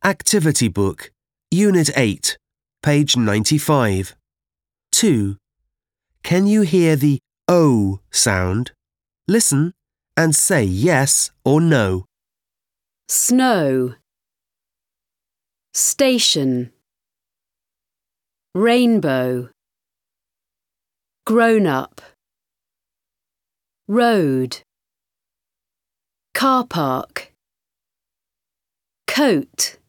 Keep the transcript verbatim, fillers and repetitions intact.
Activity Book, Unit eight, page ninety-five. two. Can you hear the O sound? Listen and say yes or no. Snow. Station. Rainbow. Grown up. Road. Car park. Coat.